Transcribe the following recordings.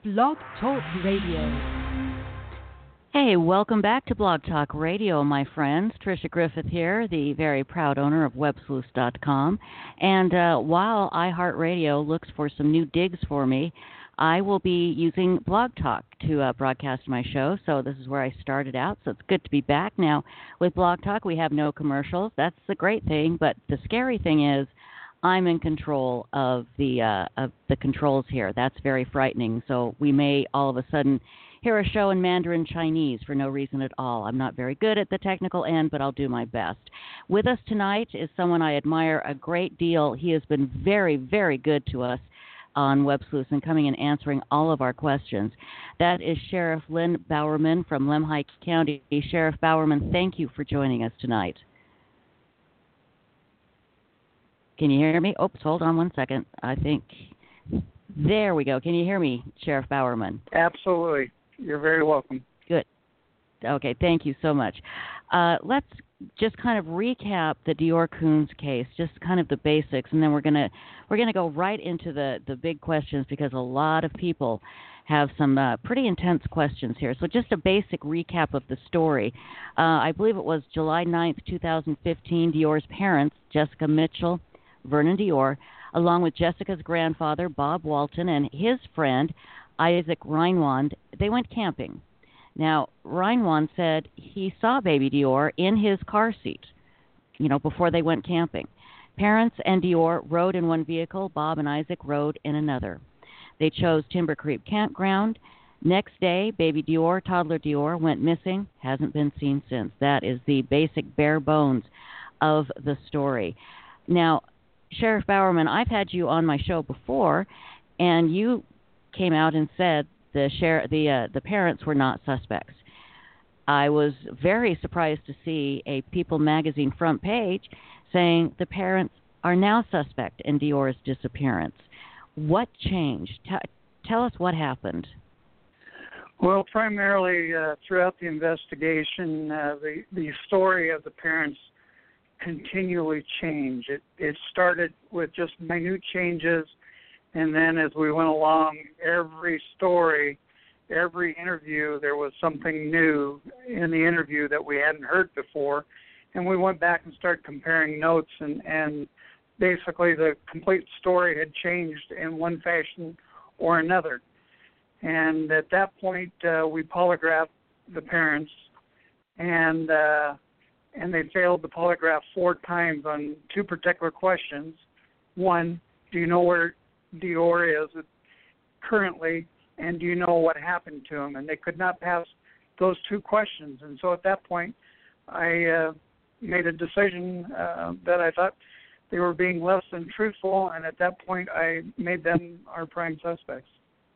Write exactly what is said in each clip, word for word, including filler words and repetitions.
Blog Talk Radio. Hey, welcome back to Blog Talk Radio, my friends. Tricia Griffith here, the very proud owner of web sleuths dot com. And uh, while iHeartRadio looks for some new digs for me, I will be using Blog Talk to uh, broadcast my show. So this is where I started out. So it's good to be back. Now, with Blog Talk, we have no commercials. That's the great thing. But the scary thing is I'm in control of the uh, of the controls here. That's very frightening. So we may all of a sudden hear a show in Mandarin Chinese for no reason at all. I'm not very good at the technical end, but I'll do my best. With us tonight is someone I admire a great deal. He has been very, very good to us on Web Sleuths and coming and answering all of our questions. That is Sheriff Lynn Bowerman from Lemhi County. Sheriff Bowerman, thank you for joining us tonight. Can you hear me? Oops, hold on one second. I think, there we go. Can you hear me, Sheriff Bowerman? Absolutely. You're very welcome. Good. Okay, thank you so much. Uh, let's just kind of recap the Dior Coons case, just kind of the basics, and then we're gonna we're gonna go right into the, the big questions because a lot of people have some uh, pretty intense questions here. So just a basic recap of the story. Uh, I believe it was July ninth, twenty fifteen. Dior's parents, Jessica Mitchell, Vernon Dior, along with Jessica's grandfather, Bob Walton, and his friend, Isaac Reinwand, they went camping. Now, Reinwand said he saw baby Dior in his car seat, you know, before they went camping. Parents and Dior rode in one vehicle. Bob and Isaac rode in another. They chose Timber Creek Campground. Next day, baby Dior, toddler Dior, went missing, hasn't been seen since. That is the basic bare bones of the story. Now, Sheriff Bowerman, I've had you on my show before, and you came out and said the sheriff, the uh, the parents were not suspects. I was very surprised to see a People magazine front page saying the parents are now suspect in Dior's disappearance. What changed? T- tell us what happened. Well, primarily uh, throughout the investigation, uh, the the story of the parents continually changed. It it started with just minute changes. And then as we went along, every story, every interview, there was something new in the interview that we hadn't heard before. And we went back and started comparing notes, and, and basically the complete story had changed in one fashion or another. And at that point, uh, we polygraphed the parents, and uh, and they failed the polygraph four times on two particular questions. One, do you know where Dior is currently, and do you know what happened to him? And they could not pass those two questions. And so at that point, I uh, made a decision uh, that I thought they were being less than truthful, and at that point, I made them our prime suspects.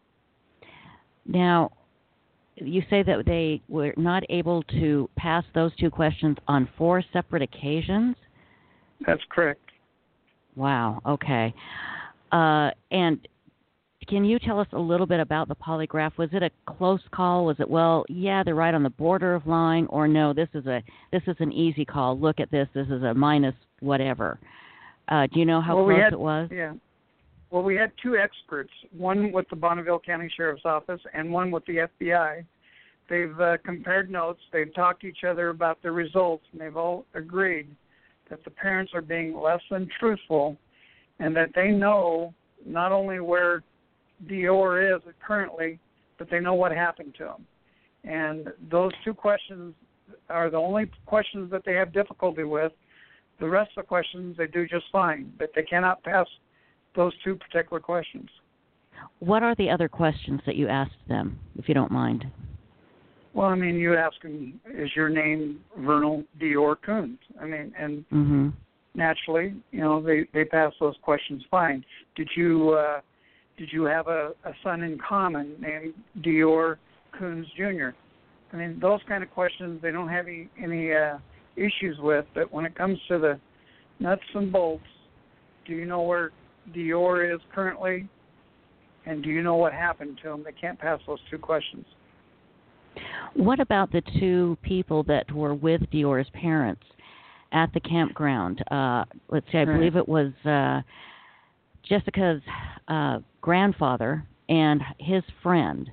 Now, you say that they were not able to pass those two questions on four separate occasions? That's correct. Wow, okay. Uh, and can you tell us a little bit about the polygraph? Was it a close call? Was it, well, yeah, they're right on the border of lying, or no, this is a this is an easy call. Look at this. This is a minus whatever. Uh, do you know how well, close we had, it was? Yeah. Well, we had two experts, one with the Bonneville County Sheriff's Office and one with the F B I. They've uh, compared notes. They've talked to each other about the results, and they've all agreed that the parents are being less than truthful, and that they know not only where Dior is currently, but they know what happened to him. And those two questions are the only questions that they have difficulty with. The rest of the questions they do just fine, but they cannot pass those two particular questions. What are the other questions that you asked them, if you don't mind? Well, I mean, you ask them, is your name Vernal Dior Coons? I mean, and mm-hmm. naturally, you know, they, they pass those questions fine. Did you uh, did you have a, a son in common named Dior Coons Junior? I mean, those kind of questions they don't have any, any uh, issues with, but when it comes to the nuts and bolts, do you know where Dior is currently, and do you know what happened to him? They can't pass those two questions. What about the two people that were with Dior's parents at the campground? Uh, let's see, I right. believe it was uh, Jessica's uh, grandfather and his friend.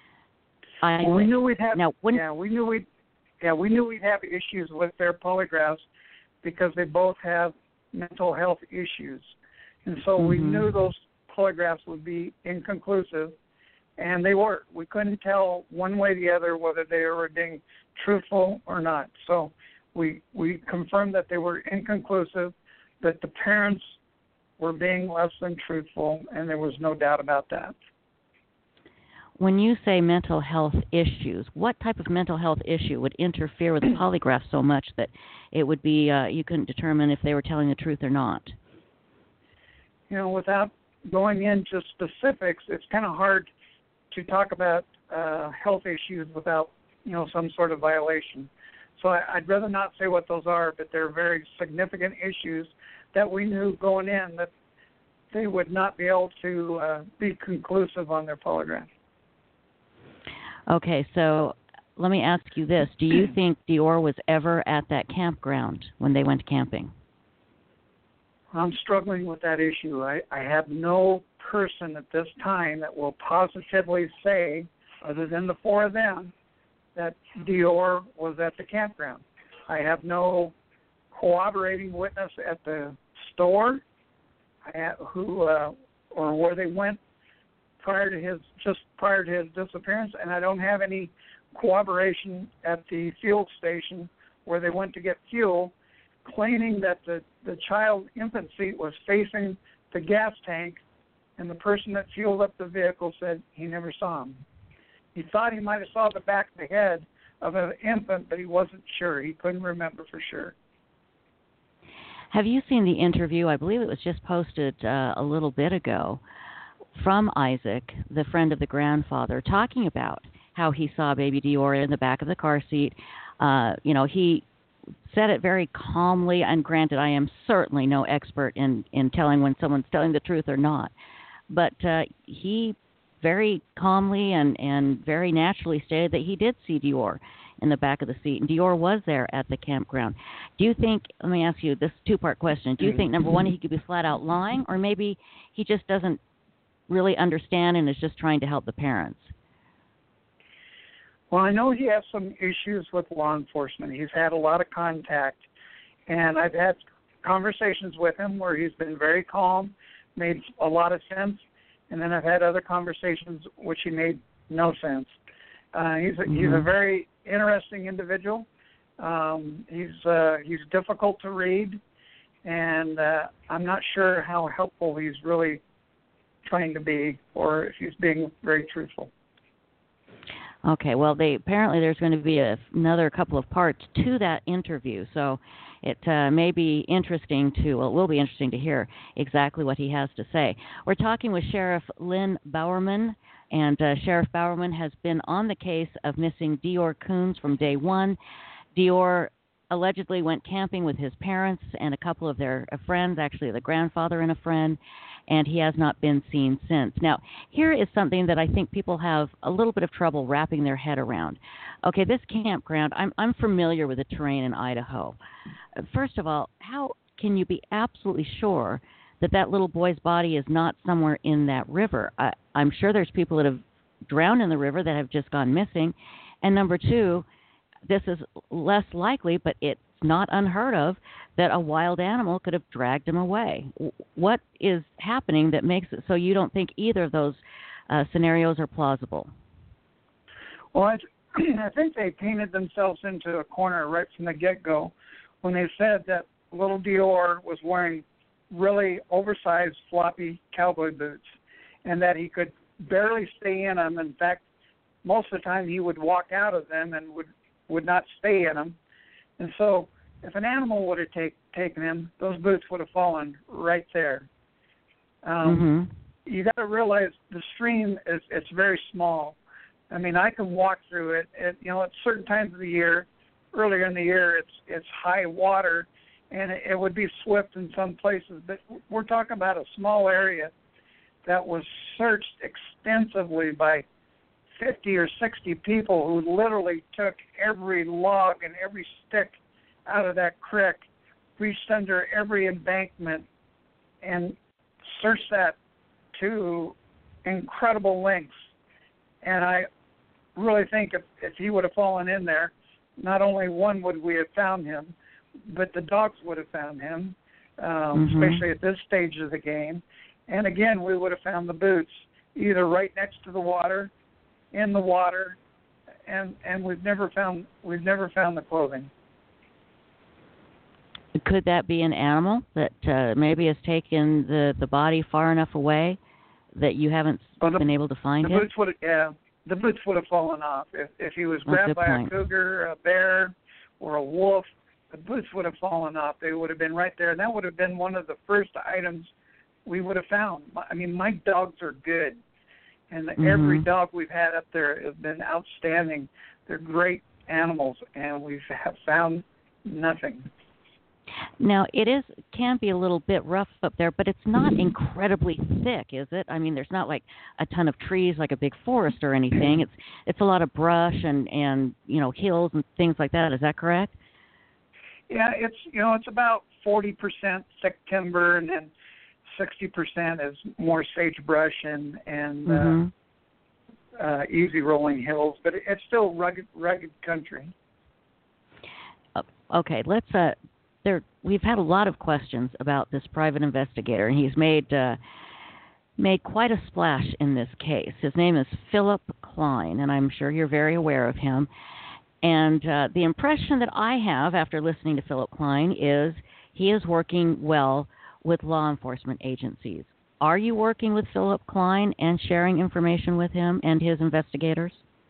I, well, we knew we'd have. now, when, yeah, we knew we'd. Yeah, we knew we'd have issues with their polygraphs because they both have mental health issues, and so mm-hmm. we knew those polygraphs would be inconclusive, and they were. We couldn't tell one way or the other whether they were being truthful or not. So we we confirmed that they were inconclusive, that the parents were being less than truthful, and there was no doubt about that. When you say mental health issues, what type of mental health issue would interfere with the polygraph so much that it would be uh, you couldn't determine if they were telling the truth or not? You know, without going into specifics, it's kind of hard to talk about uh, health issues without, you know, some sort of violation. So I, I'd rather not say what those are, but they're very significant issues that we knew going in that they would not be able to uh, be conclusive on their polygraph. Okay, so let me ask you this. Do you think Dior was ever at that campground when they went camping? I'm struggling with that issue. I, I have no person at this time that will positively say, other than the four of them, that Dior was at the campground. I have no corroborating witness at the store I have, who uh, or where they went prior to his just prior to his disappearance, and I don't have any corroboration at the fuel station where they went to get fuel, claiming that the, the child infant seat was facing the gas tank, and the person that fueled up the vehicle said he never saw him. He thought he might have saw the back of the head of an infant, but he wasn't sure. He couldn't remember for sure. Have you seen the interview? I believe it was just posted uh, a little bit ago from Isaac, the friend of the grandfather, talking about how he saw baby Dior in the back of the car seat. Uh, you know, he said it very calmly, and granted, I am certainly no expert in, in telling when someone's telling the truth or not, but uh, he very calmly and, and very naturally stated that he did see Dior in the back of the seat, and Dior was there at the campground. Do you think, let me ask you this two-part question, do you think, number one, he could be flat out lying, or maybe he just doesn't really understand and is just trying to help the parents? Well, I know he has some issues with law enforcement. He's had a lot of contact, and I've had conversations with him where he's been very calm, made a lot of sense, and then I've had other conversations which he made no sense. Uh, he's a, mm-hmm. he's a very interesting individual. Um, he's uh, he's difficult to read, and uh, I'm not sure how helpful he's really trying to be, or if he's being very truthful. Okay, well, they apparently there's going to be a, another couple of parts to that interview, so it uh, may be interesting to, well, it will be interesting to hear exactly what he has to say. We're talking with Sheriff Lynn Bowerman, and uh, Sheriff Bowerman has been on the case of missing Dior Coons from day one. Dior allegedly went camping with his parents and a couple of their uh, friends, actually the grandfather and a friend, and he has not been seen since. Now, here is something that I think people have a little bit of trouble wrapping their head around. Okay, this campground, I'm, I'm familiar with the terrain in Idaho. First of all, how can you be absolutely sure that that little boy's body is not somewhere in that river? I, I'm sure there's people that have drowned in the river that have just gone missing. And number two, this is less likely, but it's not unheard of, that a wild animal could have dragged him away. What is happening that makes it so you don't think either of those uh, scenarios are plausible? Well, I, I think they painted themselves into a corner right from the get-go when they said that little Dior was wearing really oversized, floppy cowboy boots, and that he could barely stay in them. In fact, most of the time he would walk out of them and would, would not stay in them. And so if an animal would have take, taken him, those boots would have fallen right there. Um, mm-hmm. You got to realize the stream is it's very small. I mean, I can walk through it. At, you know, at certain times of the year, earlier in the year, it's it's high water, and it, it would be swift in some places. But we're talking about a small area that was searched extensively by fifty or sixty people who literally took every log and every stick out of that creek, reached under every embankment, and searched that to incredible lengths. And I really think if, if he would have fallen in there, not only one would we have found him, but the dogs would have found him, um, mm-hmm. especially at this stage of the game. And again, we would have found the boots either right next to the water, in the water, and and we've never found we've never found the clothing. Could that be an animal that uh, maybe has taken the, the body far enough away that you haven't well, the, been able to find the it? Boots would have, yeah, the boots would have fallen off if if he was That's grabbed a by point. a cougar, a bear, or a wolf. The boots would have fallen off. They would have been right there, and that would have been one of the first items we would have found. I mean, my dogs are good, and mm-hmm. every dog we've had up there has been outstanding. They're great animals, and we have found nothing. Now, it is can be a little bit rough up there, but it's not incredibly thick, is it? I mean, there's not like a ton of trees like a big forest or anything. It's it's a lot of brush and, and you know, hills and things like that. Is that correct? Yeah, it's you know it's about forty percent thick timber, and then sixty percent is more sagebrush and and mm-hmm. uh, uh, easy rolling hills, but it, it's still rugged rugged country. Uh, okay, let's. Uh, there we've had a lot of questions about this private investigator, and he's made uh, made quite a splash in this case. His name is Philip Klein, and I'm sure you're very aware of him. And uh, the impression that I have after listening to Philip Klein is he is working well with law enforcement agencies. Are you working with Philip Klein and sharing information with him and his investigators?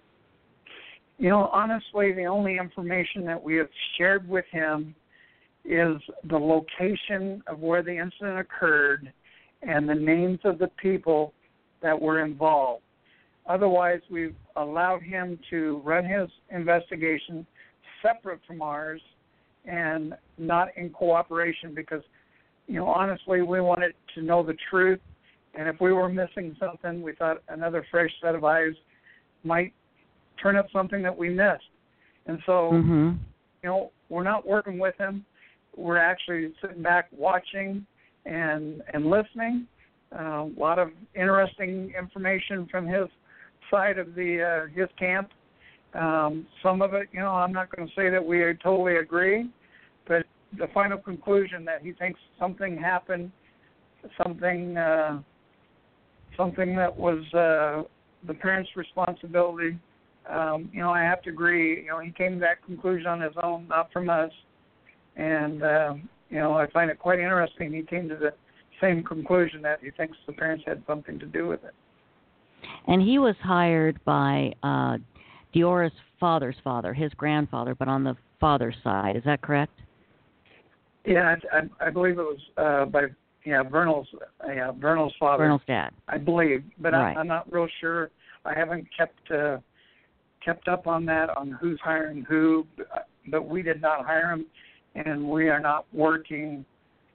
You know, honestly, the only information that we have shared with him is the location of where the incident occurred and the names of the people that were involved. Otherwise, we've allowed him to run his investigation separate from ours and not in cooperation because, you know, honestly, we wanted to know the truth. And if we were missing something, we thought another fresh set of eyes might turn up something that we missed. And so, mm-hmm. you know, we're not working with him. We're actually sitting back watching and and listening. Uh, a lot of interesting information from his side of the uh, his camp. Um, some of it, you know, I'm not going to say that we totally agree, but the final conclusion that he thinks something happened, something uh, something that was uh, the parents' responsibility. Um, you know, I have to agree. You know, he came to that conclusion on his own, not from us. And uh, you know, I find it quite interesting. He came to the same conclusion that he thinks the parents had something to do with it. And he was hired by uh, Deorra's father's father, his grandfather, but on the father's side. Is that correct? Yeah, I, I believe it was uh, by yeah Vernal's yeah Vernal's father. Vernal's dad. I believe, but right. I, I'm not real sure. I haven't kept uh, kept up on that on who's hiring who, but we did not hire him, and we are not working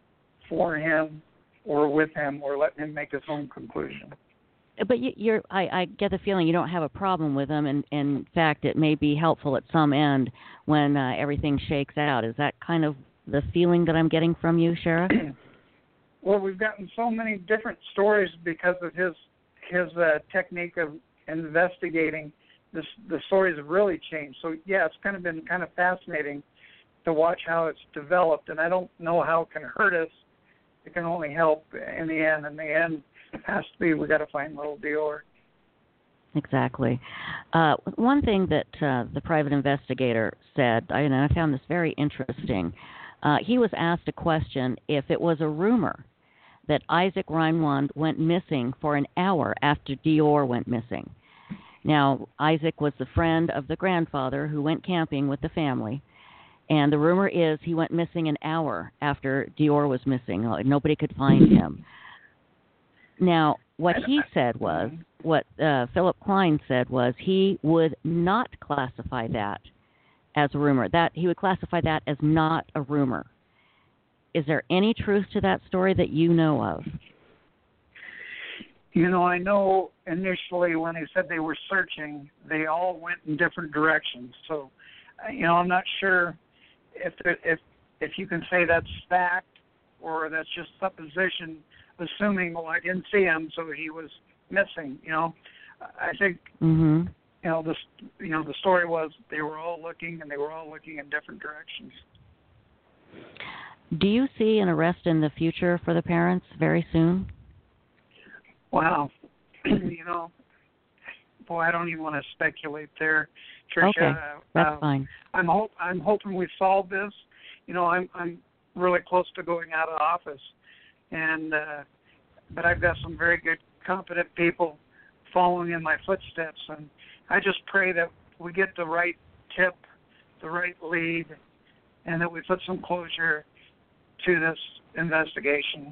for him or with him. We're letting him make his own conclusion. But you're, I, I get the feeling you don't have a problem with them, and, and in fact, it may be helpful at some end when uh, everything shakes out. Is that kind of the feeling that I'm getting from you, Sheriff? Well, we've gotten so many different stories because of his his uh, technique of investigating. This, the stories have really changed. So, yeah, it's kind of been kind of fascinating to watch how it's developed, and I don't know how it can hurt us. It can only help in the end. In the end, it has to be we got to find little Deorra. Exactly. Uh, one thing that uh, the private investigator said, I, and I found this very interesting, uh, he was asked a question if it was a rumor that Isaac Reinwand went missing for an hour after Deorra went missing. Now, Isaac was the friend of the grandfather who went camping with the family, and the rumor is he went missing an hour after Deorra was missing. Nobody could find him. Now, what he said was, what uh, Philip Klein said was he would not classify that as a rumor. That he would classify that as not a rumor. Is there any truth to that story that you know of? You know, I know initially when they said they were searching, they all went in different directions. So, you know, I'm not sure if there, if if you can say that's fact or that's just supposition, assuming, well, I didn't see him, so he was missing. You know, I think Mm-hmm. you know this. You know, the story was they were all looking, and they were all looking in different directions. Do you see an arrest in the future for the parents very soon? Wow. You know, boy, I don't even want to speculate there, Tricia. Okay, that's uh, fine. I'm hope I'm hoping we solve this. You know, I'm I'm really close to going out of office, and uh, but I've got some very good, competent people following in my footsteps, and I just pray that we get the right tip, the right lead, and that we put some closure to this investigation.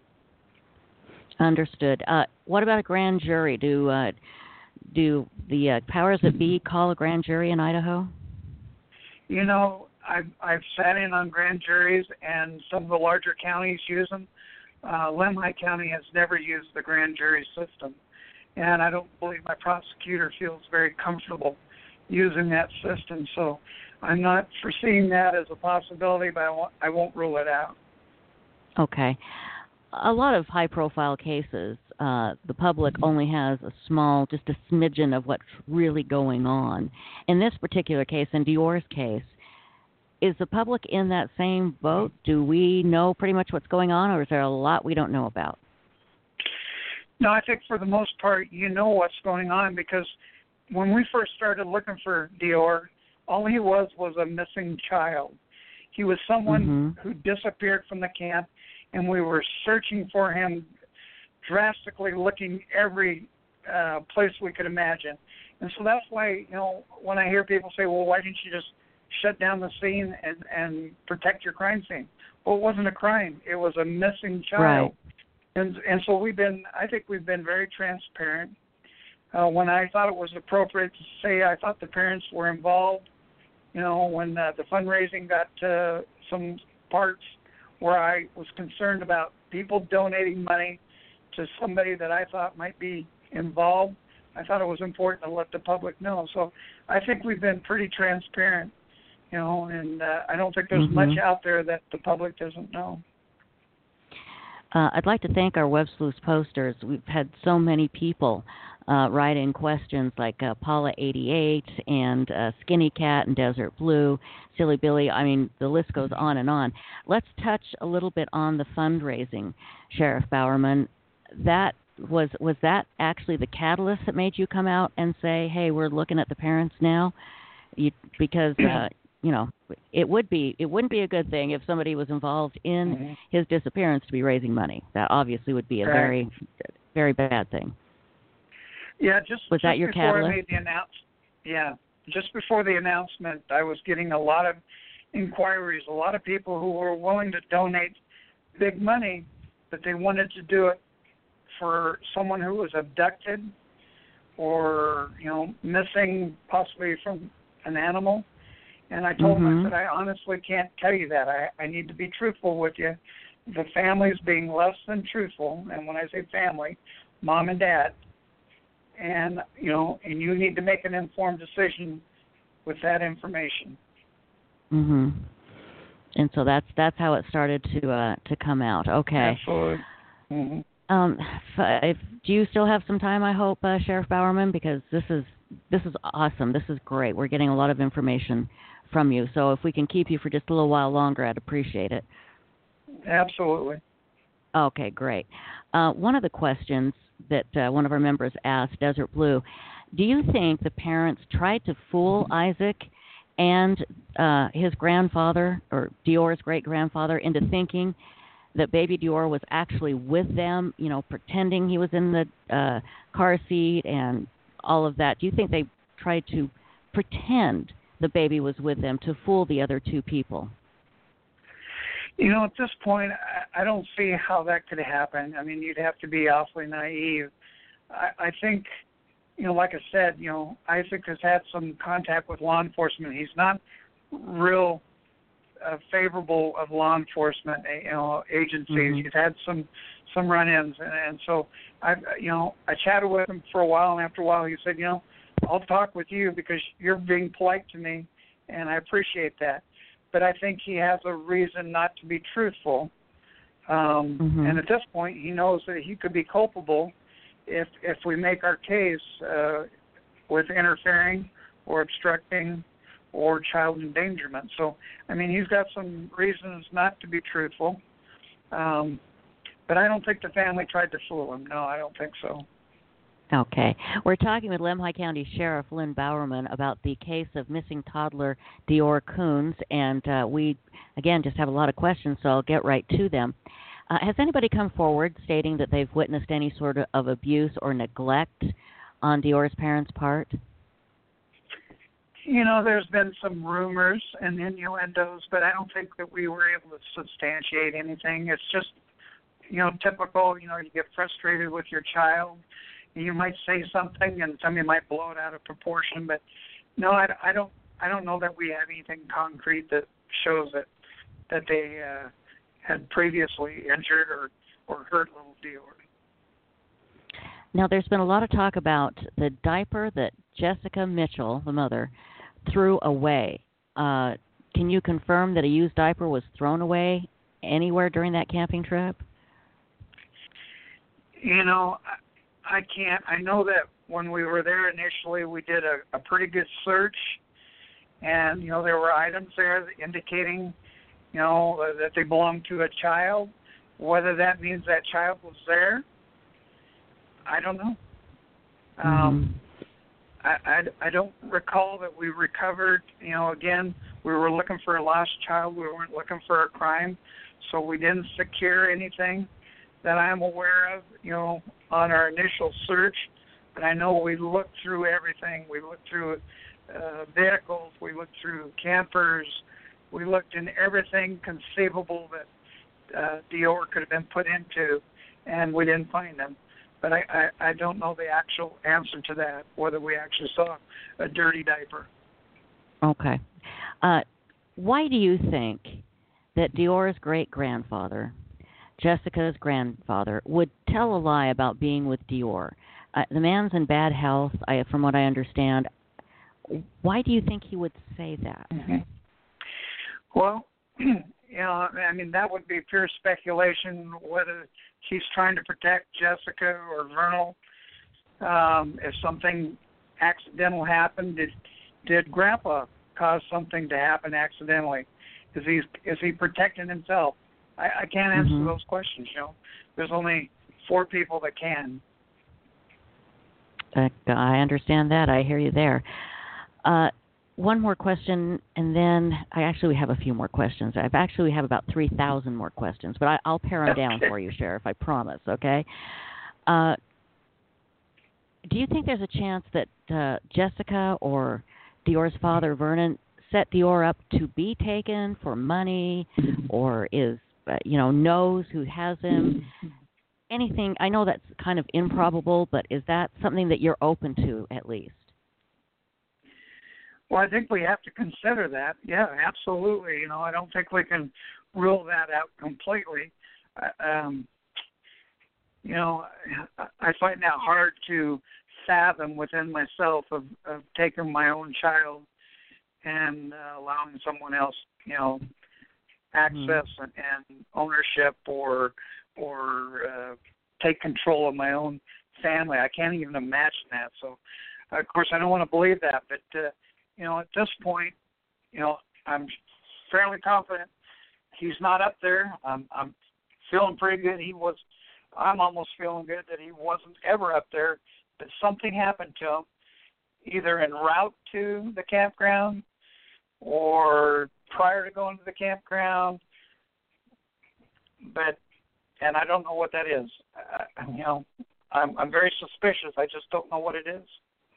Understood. Uh, what about a grand jury? Do uh, do the uh, powers that be call a grand jury in Idaho? You know, I've I've sat in on grand juries, and some of the larger counties use them. Uh, Lemhi County has never used the grand jury system, and I don't believe my prosecutor feels very comfortable using that system. So I'm not foreseeing that as a possibility, but I won't, I won't rule it out. Okay. A lot of high-profile cases, uh, the public only has a small, just a smidgen of what's really going on. In this particular case, in Dior's case, is the public in that same boat? Do we know pretty much what's going on, or is there a lot we don't know about? No, I think for the most part, you know what's going on, because when we first started looking for Dior, all he was was a missing child. He was someone Mm-hmm. who disappeared from the camp, and we were searching for him, drastically looking every uh, place we could imagine. And so that's why, you know, when I hear people say, well, why didn't you just shut down the scene and, and protect your crime scene? Well, it wasn't a crime. It was a missing child. Right. And and so we've been, I think we've been very transparent. Uh, when I thought it was appropriate to say I thought the parents were involved, you know, when uh, the fundraising got uh, some parts where I was concerned about people donating money to somebody that I thought might be involved, I thought it was important to let the public know. So I think we've been pretty transparent, you know, and uh, I don't think there's Mm-hmm. much out there that the public doesn't know. Uh, I'd like to thank our Web Sleuths posters. We've had so many people uh, write in questions like uh, Paula eighty-eight and uh, Skinny Cat and Desert Blue, Silly Billy. I mean, the list goes on and on. Let's touch a little bit on the fundraising, Sheriff Bowerman. That was was that actually the catalyst that made you come out and say, "Hey, we're looking at the parents now"? You, because uh, you know, it would be it wouldn't be a good thing if somebody was involved in Mm-hmm. his disappearance to be raising money. That obviously would be a Right. very, very bad thing. Yeah, just, Was that just your before catalyst? I made the announce, yeah, just before the announcement, I was getting a lot of inquiries, a lot of people who were willing to donate big money, but they wanted to do it for someone who was abducted or, you know, missing possibly from an animal. And I told Mm-hmm. them, I said, I honestly can't tell you that. I, I need to be truthful with you. The family's being less than truthful, and when I say family, mom and dad, and, you know, and you need to make an informed decision with that information. Mhm. And so that's that's how it started to uh, to come out. Okay. Absolutely. Mm-hmm. Um, f- if, do you still have some time? I hope, uh, Sheriff Bowerman, because this is this is awesome. This is great. We're getting a lot of information from you. So if we can keep you for just a little while longer, I'd appreciate it. Absolutely. Okay, great. Uh, one of the questions that uh, one of our members asked, Desert Blue, do you think the parents tried to fool Isaac and uh, his grandfather, or Dior's great-grandfather, into thinking that baby Dior was actually with them, you know, pretending he was in the uh, car seat and all of that? Do you think they tried to pretend the baby was with them to fool the other two people? You know, at this point, I, I don't see how that could happen. I mean, you'd have to be awfully naive. I, I think, you know, like I said, you know, Isaac has had some contact with law enforcement. He's not real uh, favorable of law enforcement, you know, agencies. Mm-hmm. He's had some some run-ins, and, and so I, you know, I chatted with him for a while, and after a while, he said, you know, I'll talk with you because you're being polite to me, and I appreciate that. But I think he has a reason not to be truthful. Um, mm-hmm. And at this point, he knows that he could be culpable, if if we make our case uh, with interfering or obstructing or child endangerment. So, I mean, he's got some reasons not to be truthful. Um, but I don't think the family tried to fool him. No, I don't think so. Okay. We're talking with Lemhi County Sheriff Lynn Bowerman about the case of missing toddler Dior Coons, and uh, we, again, just have a lot of questions, so I'll get right to them. Uh, has anybody come forward stating that they've witnessed any sort of, of abuse or neglect on Dior's parents' part? You know, there's been some rumors and innuendos, but I don't think that we were able to substantiate anything. It's just, you know, typical, you know, you get frustrated with your child. You might say something and somebody might blow it out of proportion, but no, I, I don't I don't know that we have anything concrete that shows that that they uh, had previously injured or, or hurt little Dior. Now, there's been a lot of talk about the diaper that Jessica Mitchell, the mother, threw away. Uh, can you confirm that a used diaper was thrown away anywhere during that camping trip? You know, I, I can't. I know that when we were there initially, we did a, a pretty good search, and, you know, there were items there indicating, you know, that they belonged to a child. Whether that means that child was there, I don't know. Mm-hmm. Um, I, I, I don't recall that we recovered, you know, again, we were looking for a lost child. We weren't looking for a crime, so we didn't secure anything that I'm aware of, you know, on our initial search. But I know we looked through everything. We looked through uh, vehicles. We looked through campers. We looked in everything conceivable that uh, Dior could have been put into, and we didn't find them. But I, I, I don't know the actual answer to that, whether we actually saw a dirty diaper. Okay. Uh, why do you think that Dior's great-grandfather, Jessica's grandfather, would tell a lie about being with Dior? Uh, the man's in bad health, I, from what I understand. Why do you think he would say that? Mm-hmm. Well, you know, I mean, that would be pure speculation, whether she's trying to protect Jessica or Vernal. Um, if something accidental happened, did did Grandpa cause something to happen accidentally? Is he is he protecting himself? I, I can't answer mm-hmm. those questions. You know, there's only four people that can. Uh, I understand that. I hear you there. Uh, one more question, and then I actually have a few more questions. I've actually have about three thousand more questions, but I, I'll pare them okay. down for you, Sheriff. I promise. Okay. Uh, do you think there's a chance that uh, Jessica or Dior's father, Vernon, set Dior up to be taken for money, or is uh, you know knows who has him? Anything? I know that's kind of improbable, but is that something that you're open to at least? Well, I think we have to consider that. Yeah, absolutely. You know, I don't think we can rule that out completely. Um, you know, I find that hard to fathom within myself of, of taking my own child and uh, allowing someone else, you know, access mm-hmm. and, and ownership or or uh, take control of my own family. I can't even imagine that. So, uh, of course, I don't want to believe that, but uh, you know, at this point, you know, I'm fairly confident he's not up there. I'm, I'm feeling pretty good. He was, I'm almost feeling good that he wasn't ever up there, but something happened to him, either en route to the campground or prior to going to the campground. But, and I don't know what that is. Uh, you know, I'm, I'm very suspicious. I just don't know what it is.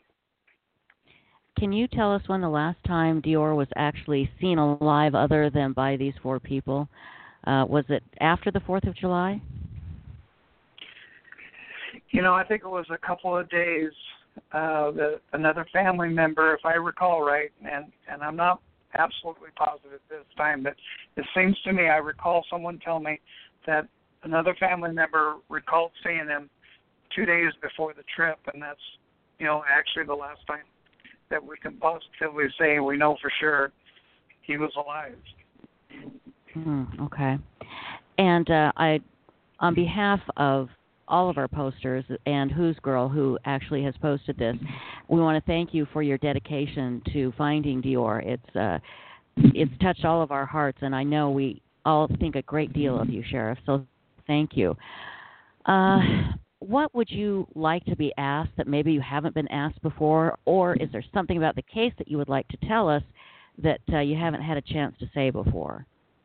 Can you tell us when the last time Dior was actually seen alive other than by these four people? Uh, was it after the fourth of July? You know, I think it was a couple of days. Uh, the, another family member, if I recall right, and, and I'm not absolutely positive this time, but it seems to me I recall someone tell me that another family member recalled seeing him two days before the trip, and that's, you know, actually the last time that we can positively say we know for sure he was alive. Mm, okay. And uh, I, on behalf of all of our posters and Who's Girl, who actually has posted this. We want to thank you for your dedication to finding Dior. It's uh, it's touched all of our hearts, and I know we all think a great deal of you, Sheriff. So thank you. Uh, what would you like to be asked that maybe you haven't been asked before, or is there something about the case that you would like to tell us that uh, you haven't had a chance to say before?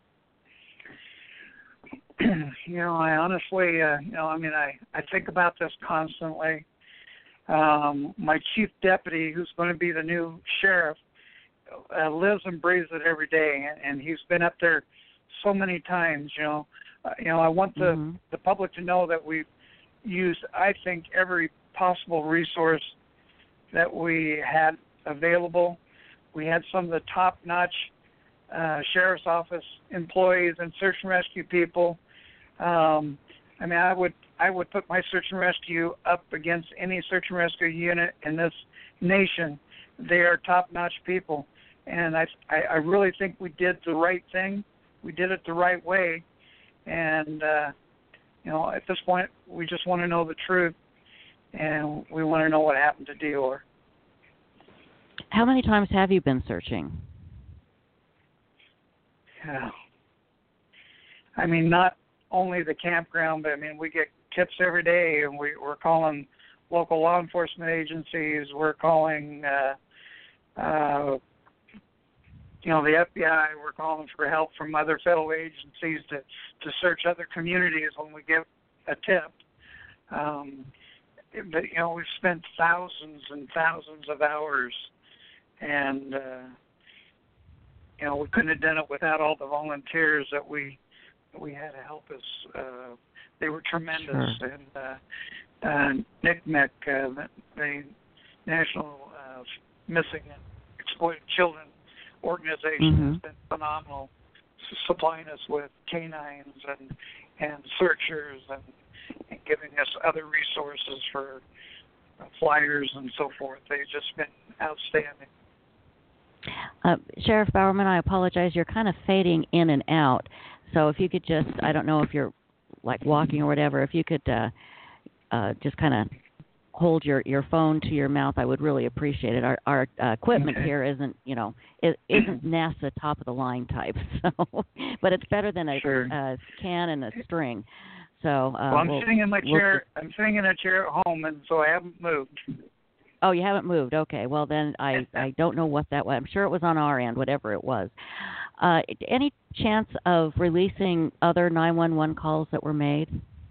You know, I honestly, uh, you know, I mean, I, I think about this constantly. Um, my chief deputy, who's going to be the new sheriff, uh, lives and breathes it every day, and, and he's been up there so many times. You know, uh, you know, I want the mm-hmm. the public to know that we've used, I think, every possible resource that we had available. We had some of the top-notch uh, sheriff's office employees and search and rescue people. Um, I mean, I would I would put my search and rescue up against any search and rescue unit in this nation. They are top-notch people, and I, I I really think we did the right thing. We did it the right way, and uh, you know, at this point, we just want to know the truth, and we want to know what happened to Dior. How many times have you been searching? Yeah. I mean, not only the campground, but I mean, we get tips every day, and we, we're calling local law enforcement agencies. We're calling, uh, uh, you know, the F B I. We're calling for help from other federal agencies to, to search other communities when we get a tip. Um, but, you know, we've spent thousands and thousands of hours, and, uh, you know, we couldn't have done it without all the volunteers that we we had to help us. Uh, they were tremendous. Sure. And uh, uh, N C M E C, uh, the, the National uh, Missing and Exploited Children organization, mm-hmm. has been phenomenal, supplying us with canines and and searchers and, and giving us other resources for uh, flyers and so forth. They've just been outstanding. Uh, Sheriff Bowerman, I apologize. You're kind of fading in and out. So if you could just, I don't know if you're like walking or whatever, if you could uh, uh, just kind of hold your, your phone to your mouth, I would really appreciate it. Our, our uh, equipment Okay. here isn't, you know, it isn't NASA top of the line type. So, but it's better than a Sure. uh, can and a string. So uh, well, I'm we'll, sitting in my we'll chair. just, I'm sitting in a chair at home, and so I haven't moved. Oh, you haven't moved. Okay. Well, then I, I don't know what that was. I'm sure it was on our end, whatever it was. Uh, any chance of releasing other nine one one calls that were made?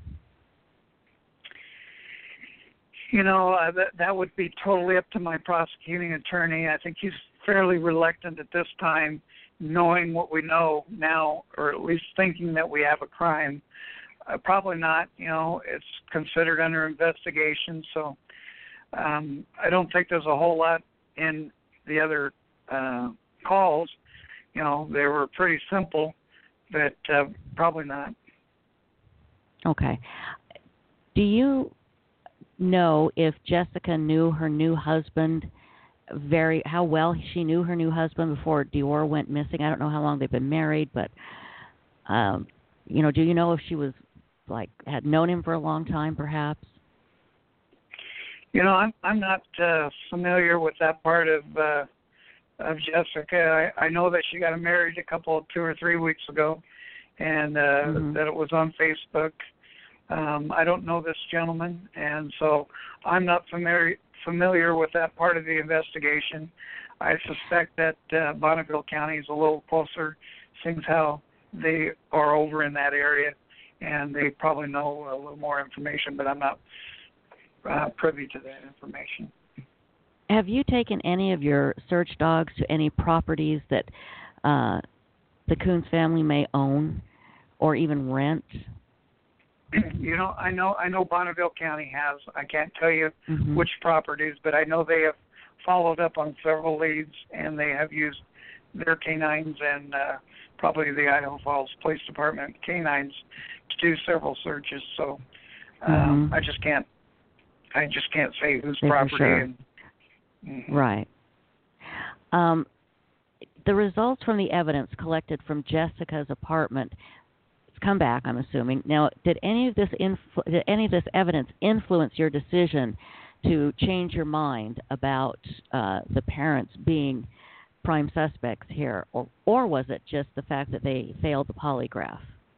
You know, uh, that, that would be totally up to my prosecuting attorney. I think he's fairly reluctant at this time, knowing what we know now, or at least thinking that we have a crime. Uh, probably not. You know, it's considered under investigation, so um, I don't think there's a whole lot in the other uh, calls. You know, they were pretty simple, but uh, probably not. Okay. Do you know if Jessica knew her new husband very, how well she knew her new husband before Dior went missing? I don't know how long they've been married, but, um, you know, do you know if she was, like, had known him for a long time, perhaps? You know, I'm I'm not uh, familiar with that part of uh, of Jessica. I, I know that she got married a couple, two or three weeks ago, and uh, mm-hmm. that it was on Facebook. Um, I don't know this gentleman, and so I'm not familiar familiar with that part of the investigation. I suspect that uh, Bonneville County is a little closer, seeing how they are over in that area, and they probably know a little more information, but I'm not uh, privy to that information. Have you taken any of your search dogs to any properties that uh, the Coons family may own or even rent? You know, I know I know Bonneville County has. I can't tell you mm-hmm. which properties, but I know they have followed up on several leads, and they have used their canines and uh, probably the Idaho Falls Police Department canines to do several searches. So um, mm-hmm. I just can't. I just can't say whose Say for property. sure. And, mm-hmm. Right. Um, the results from the evidence collected from Jessica's apartment, it's come back, I'm assuming. Now, did any of this influ- did any of this evidence influence your decision to change your mind about uh, the parents being prime suspects here, or or was it just the fact that they failed the polygraph?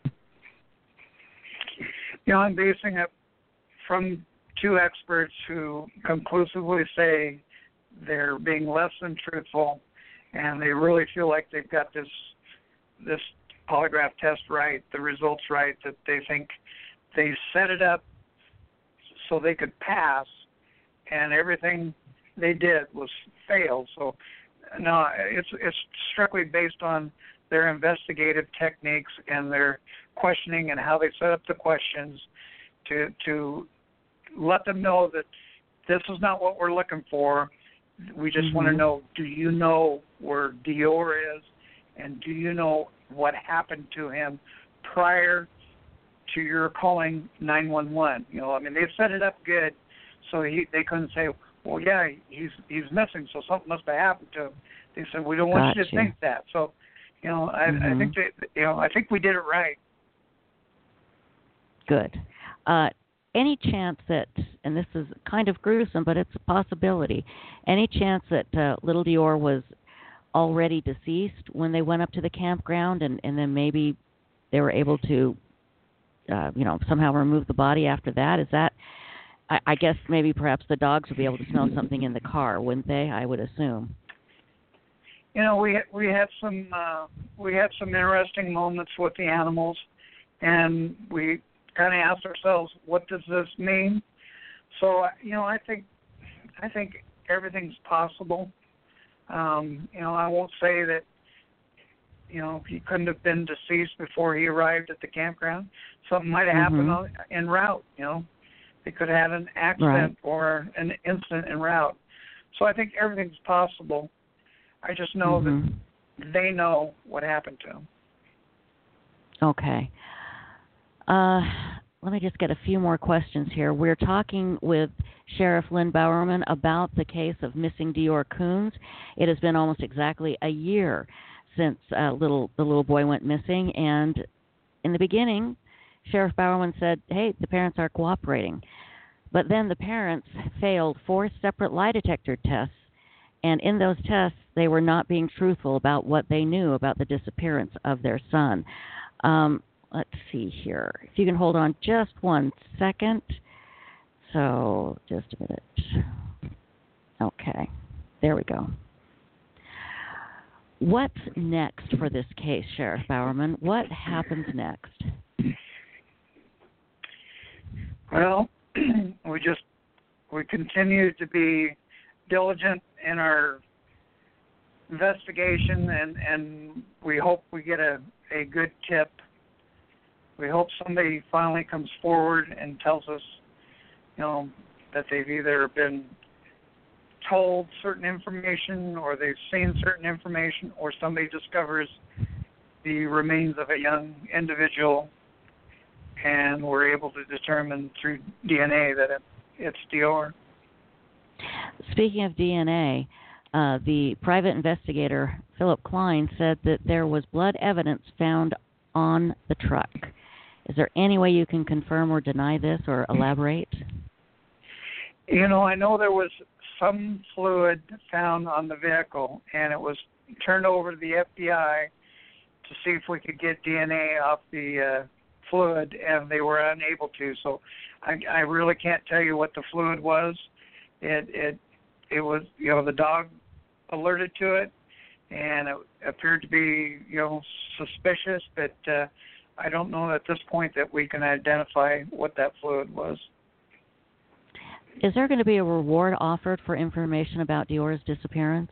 You know, I'm basing it from two experts who conclusively say they're being less than truthful, and they really feel like they've got this this polygraph test right, the results right, that they think they set it up so they could pass, and everything they did was failed. So, no, it's it's strictly based on their investigative techniques and their questioning and how they set up the questions to to let them know that this is not what we're looking for. We just mm-hmm. want to know, do you know where Dior is, and do you know what happened to him prior to your calling nine one one? You know, I mean, they set it up good, so he, they couldn't say, well, yeah, he's he's missing, so something must have happened to him. They said, we don't want gotcha. you to think that. So, you know, I, mm-hmm. I think that, you know, I think we did it right. Good. Uh, any chance that, and this is kind of gruesome, but it's a possibility, any chance that uh, little Dior was already deceased when they went up to the campground, and, and then maybe they were able to, uh, you know, somehow remove the body after that? Is that, I, I guess maybe perhaps the dogs would be able to smell something in the car, wouldn't they? I would assume. You know, we we had some uh, we had some interesting moments with the animals, and we kind of asked ourselves, what does this mean? So, you know, I think I think everything's possible. Um, you know, I won't say that, you know, he couldn't have been deceased before he arrived at the campground. Something might have mm-hmm. happened en route, you know. They could have had an accident right. or an incident en route. So I think everything's possible. I just know mm-hmm. that they know what happened to him. Okay. Uh, let me just get a few more questions here. We're talking with Sheriff Lynn Bowerman about the case of missing Dior Coons. It has been almost exactly a year since uh, little the little boy went missing, and in the beginning, Sheriff Bowerman said, hey, the parents are cooperating. But then the parents failed four separate lie detector tests, and in those tests, they were not being truthful about what they knew about the disappearance of their son. Um, let's see here. If you can hold on just one second. So, just a minute. Okay. There we go. What's next for this case, Sheriff Bowerman? What happens next? Well, we just, we continue to be diligent in our investigation, and, and we hope we get a, a good tip. We hope somebody finally comes forward and tells us, you know, that they've either been told certain information or they've seen certain information, or somebody discovers the remains of a young individual and we're able to determine through D N A that it, it's Dior. Speaking of D N A, uh, the private investigator, Philip Klein, said that there was blood evidence found on the truck. Is there any way you can confirm or deny this or elaborate? You know, I know there was some fluid found on the vehicle, and it was turned over to the F B I to see if we could get D N A off the uh, fluid, and they were unable to. So I, I really can't tell you what the fluid was. It it it was, you know, the dog alerted to it, and it appeared to be, you know, suspicious, but uh, I don't know at this point that we can identify what that fluid was. Is there going to be a reward offered for information about Dior's disappearance?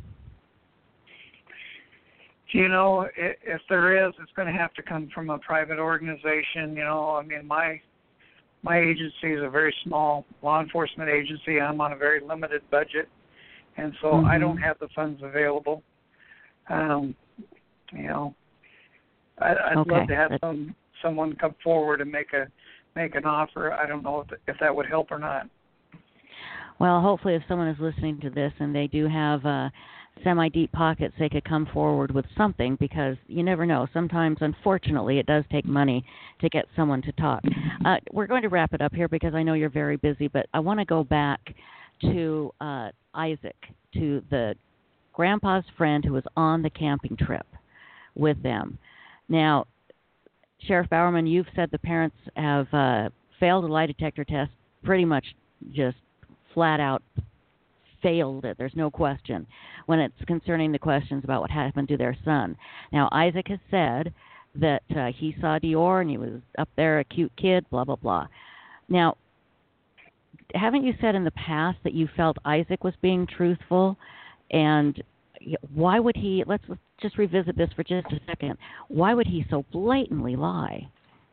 You know, if there is, it's going to have to come from a private organization. You know, I mean, my my agency is a very small law enforcement agency. I'm on a very limited budget, and so mm-hmm. I don't have the funds available. Um, you know, I, I'd okay. love to have That's... some someone come forward and make a make an offer. I don't know if if that would help or not. Well, hopefully if someone is listening to this and they do have uh, semi-deep pockets, they could come forward with something, because you never know. Sometimes, unfortunately, it does take money to get someone to talk. Uh, we're going to wrap it up here because I know you're very busy, but I want to go back to uh, Isaac, to the grandpa's friend who was on the camping trip with them. Now, Sheriff Bowerman, you've said the parents have uh, failed a lie detector test, pretty much just flat out failed it. There's no question when it's concerning the questions about what happened to their son. Now, Isaac has said that uh, he saw Dior and he was up there, a cute kid, blah, blah, blah. Now, haven't you said in the past that you felt Isaac was being truthful? And why would he, let's just revisit this for just a second, why would he so blatantly lie?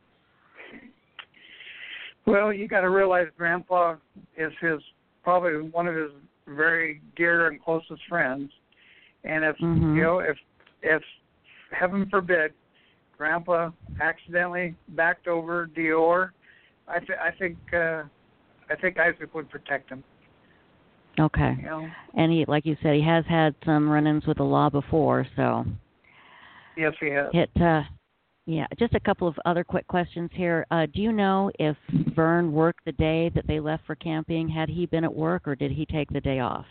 Well, you got to realize Grandpa is his, probably one of his very dear and closest friends. And if, mm-hmm. you know, if, if, heaven forbid, Grandpa accidentally backed over Dior, I, th- I think, uh, I think Isaac would protect him. Okay. You know? And he, like you said, he has had some run-ins with the law before, so. Yes, he has. It, uh, yeah, just a couple of other quick questions here. Uh, do you know if Vern worked the day that they left for camping? Had he been at work, or did he take the day off?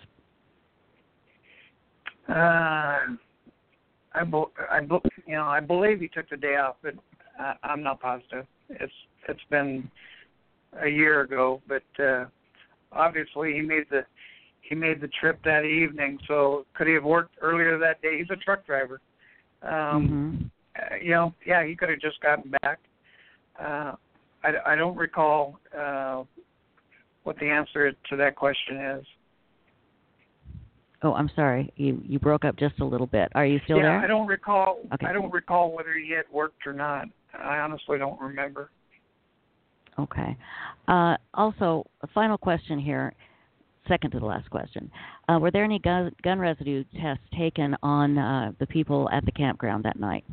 Uh, I, be- I, be- you know, I believe he took the day off, but I- I'm not positive. It's it's been a year ago, but uh, obviously he made the he made the trip that evening. So could he have worked earlier that day? He's a truck driver. Um, mm-hmm. uh, you know, yeah, he could have just gotten back. Uh, I, I don't recall uh, what the answer to that question is. Oh, I'm sorry. You you broke up just a little bit. Are you still yeah, there? I don't recall. Okay. I don't recall whether he had worked or not. I honestly don't remember. Okay. Uh, also, a final question here, second to the last question. Uh, were there any gun, gun residue tests taken on uh, the people at the campground that night?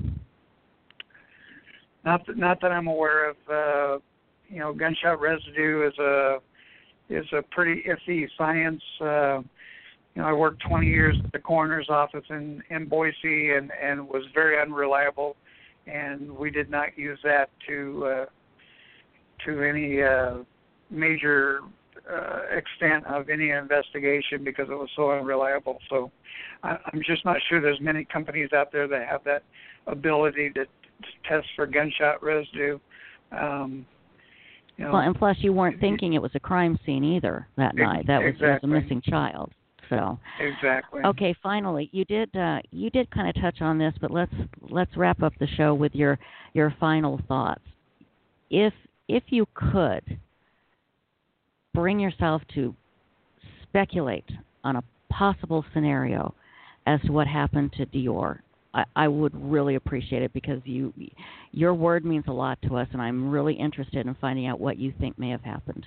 Not that, not that I'm aware of. Uh, you know, gunshot residue is a is a pretty iffy science. Uh, you know, I worked twenty years at the coroner's office in, in Boise, and, and was very unreliable, and we did not use that to uh, to any uh, major uh, extent of any investigation because it was so unreliable. So I, I'm just not sure there's many companies out there that have that ability to, to test for gunshot residue. Um, you know, well, and plus you weren't thinking it was a crime scene either that night. That was, exactly. was a missing child. So exactly. Okay, finally, you did uh, you did kind of touch on this, but let's let's wrap up the show with your your final thoughts. If if you could bring yourself to speculate on a possible scenario as to what happened to Dior, I, I would really appreciate it, because you your word means a lot to us, and I'm really interested in finding out what you think may have happened.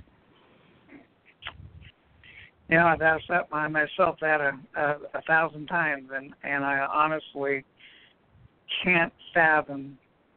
Yeah, I've asked that by myself that a, a, a thousand times, and, and I honestly can't fathom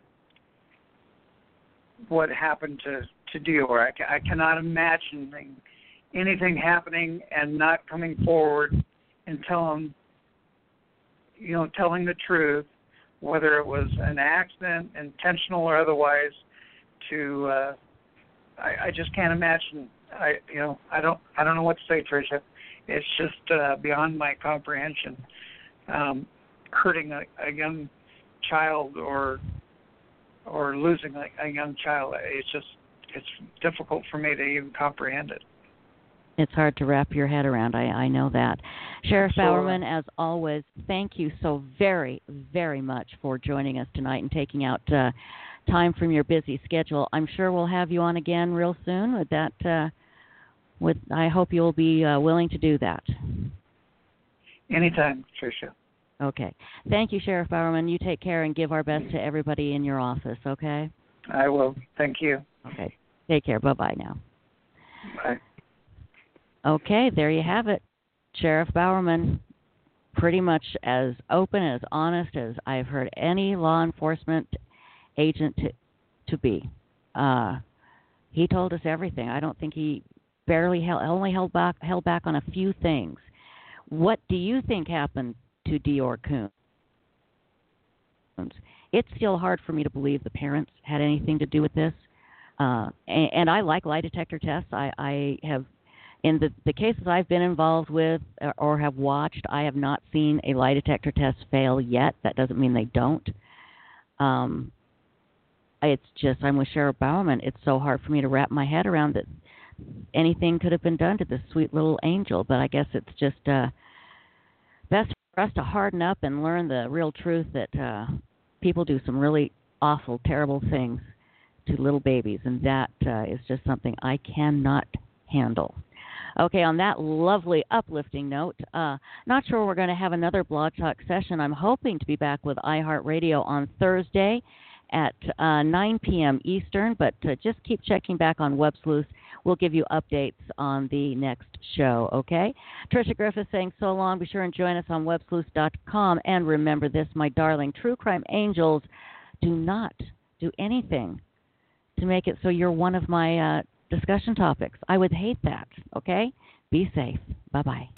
what happened to, to Dior. I, ca- I cannot imagine anything happening and not coming forward and telling, you know, telling the truth, whether it was an accident, intentional or otherwise. To, uh, I, I just can't imagine. I, you know, I don't, I don't know what to say, Tricia. It's just uh, beyond my comprehension. Um, hurting a, a young child or, or losing a, a young child, it's just, it's difficult for me to even comprehend it. It's hard to wrap your head around. I, I know that. Sheriff So, Bowerman, as always, thank you so very, very much for joining us tonight and taking out uh, time from your busy schedule. I'm sure we'll have you on again real soon. With that, uh, with I hope you'll be uh, willing to do that. Anytime, Tricia. Okay. Thank you, Sheriff Bowerman. You take care and give our best to everybody in your office, okay? I will. Thank you. Okay. Take care. Bye-bye now. Bye. Okay, there you have it. Sheriff Bowerman, pretty much as open, as honest as I've heard any law enforcement agent to, to be. Uh, he told us everything. I don't think he barely held, only held back, held back on a few things. What do you think happened to Deorr Kunz? It's still hard for me to believe the parents had anything to do with this. Uh, and, and I like lie detector tests. I, I have, in the, the cases I've been involved with or, or have watched, I have not seen a lie detector test fail yet. That doesn't mean they don't. Um, it's just, I'm with Sheriff Bowerman. It's so hard for me to wrap my head around that anything could have been done to this sweet little angel. But I guess it's just uh, best for us to harden up and learn the real truth that uh, people do some really awful, terrible things to little babies, and that uh, is just something I cannot handle. Okay, on that lovely, uplifting note, uh, not sure we're going to have another Blog Talk session. I'm hoping to be back with iHeartRadio on Thursday at uh, nine p.m. Eastern, but uh, just keep checking back on Web Sleuth. We'll give you updates on the next show, okay? Tricia Griffith saying so long. Be sure and join us on web sleuth dot com. And remember this, my darling, true crime angels do not do anything to make it so you're one of my uh, discussion topics. I would hate that, okay? Be safe. Bye-bye.